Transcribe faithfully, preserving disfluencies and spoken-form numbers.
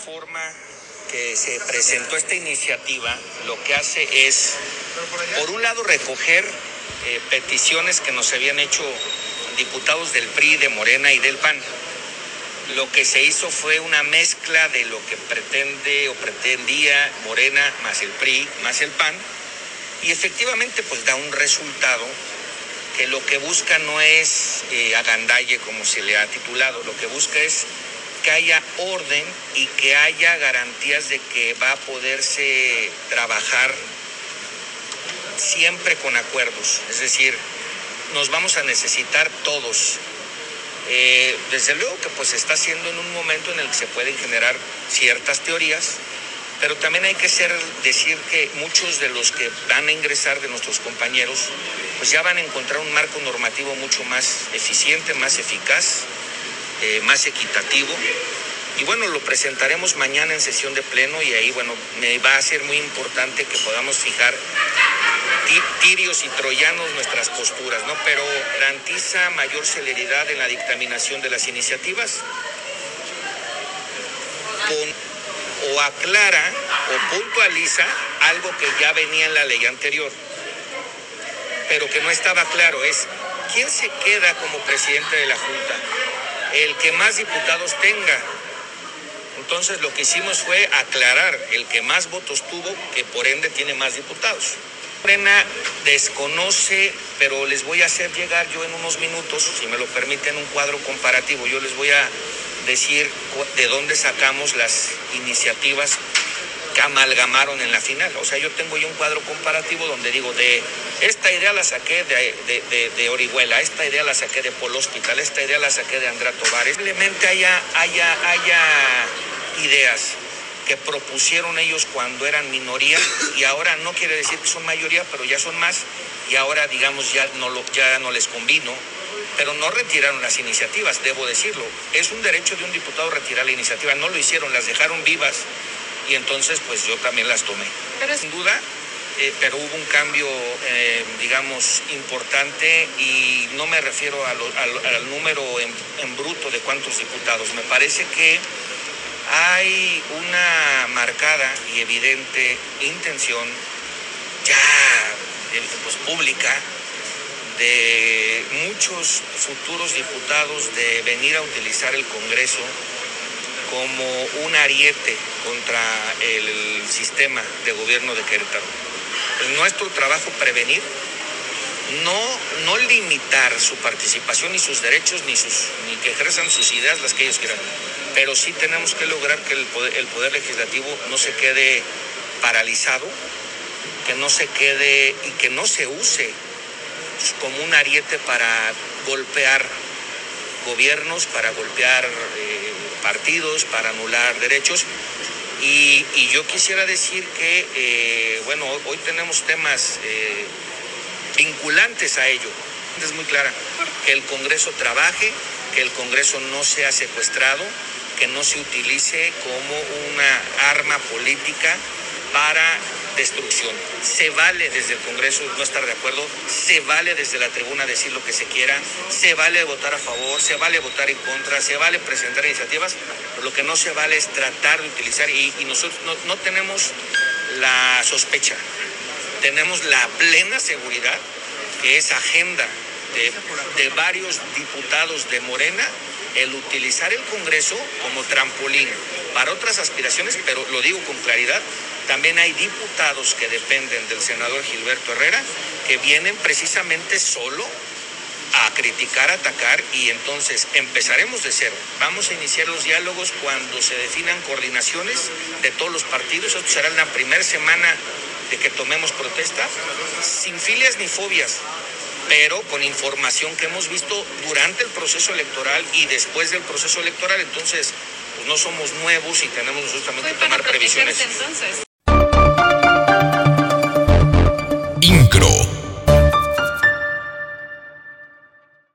forma que se presentó esta iniciativa, lo que hace es, por un lado, recoger eh, peticiones que nos habían hecho diputados del P R I, de Morena y del P A N. Lo que se hizo fue una mezcla de lo que pretende o pretendía Morena más el P R I más el P A N, y efectivamente pues da un resultado que lo que busca no es eh, agandalle, como se le ha titulado, lo que busca es que haya orden y que haya garantías de que va a poderse trabajar siempre con acuerdos. Es decir, nos vamos a necesitar todos. Eh, desde luego que pues se está haciendo en un momento en el que se pueden generar ciertas teorías, pero también hay que ser, decir que muchos de los que van a ingresar, de nuestros compañeros, pues ya van a encontrar un marco normativo mucho más eficiente, más eficaz, eh, más equitativo. Y bueno, lo presentaremos mañana en sesión de pleno, y ahí, bueno, me va a ser muy importante que podamos fijar tirios y troyanos nuestras posturas, ¿no? Pero garantiza mayor celeridad en la dictaminación de las iniciativas, con, o aclara o puntualiza algo que ya venía en la ley anterior, pero que no estaba claro. Es quién se queda como presidente de la Junta, el que más diputados tenga. Entonces lo que hicimos fue aclarar el que más votos tuvo, que por ende tiene más diputados. Morena desconoce, pero les voy a hacer llegar yo en unos minutos, si me lo permiten, un cuadro comparativo. Yo les voy a decir de dónde sacamos las iniciativas que amalgamaron en la final. O sea, yo tengo yo un cuadro comparativo donde digo, de esta idea la saqué de, de, de, de Orihuela, esta idea la saqué de Polo Hospital, esta idea la saqué de Andrea Tovar. Simplemente haya, haya, haya ideas que propusieron ellos cuando eran minoría, y ahora no quiere decir que son mayoría, pero ya son más, y ahora, digamos, ya no, lo, ya no les convino, pero no retiraron las iniciativas, debo decirlo. Es un derecho de un diputado retirar la iniciativa, no lo hicieron, las dejaron vivas, y entonces pues yo también las tomé. Pero sin duda, eh, pero hubo un cambio, eh, digamos, importante, y no me refiero a lo, al, al número en, en bruto de cuántos diputados. Me parece que hay una marcada y evidente intención ya pues, pública de muchos futuros diputados de venir a utilizar el Congreso como un ariete contra el sistema de gobierno de Querétaro. Es nuestro trabajo prevenir, no, no limitar su participación ni sus derechos, ni, sus, ni que ejerzan sus ideas, las que ellos quieran. Pero sí tenemos que lograr que el poder, el poder legislativo no se quede paralizado, que no se quede y que no se use como un ariete para golpear gobiernos, para golpear eh, partidos, para anular derechos. Y, y yo quisiera decir que, eh, bueno, hoy tenemos temas eh, vinculantes a ello. Es muy clara, que el Congreso trabaje, que el Congreso no sea secuestrado, que no se utilice como una arma política para destrucción. Se vale desde el Congreso no estar de acuerdo, se vale desde la tribuna decir lo que se quiera, se vale votar a favor, se vale votar en contra, se vale presentar iniciativas, pero lo que no se vale es tratar de utilizar, y, y nosotros no, no tenemos la sospecha, tenemos la plena seguridad que es agenda de, de varios diputados de Morena el utilizar el Congreso como trampolín para otras aspiraciones, pero lo digo con claridad, también hay diputados que dependen del senador Gilberto Herrera que vienen precisamente solo a criticar, a atacar, y entonces empezaremos de cero. Vamos a iniciar los diálogos cuando se definan coordinaciones de todos los partidos. Esto será en la primera semana de que tomemos protesta, sin filias ni fobias, pero con información que hemos visto durante el proceso electoral y después del proceso electoral. Entonces, pues no somos nuevos y tenemos nosotros también que tomar previsiones. Entonces.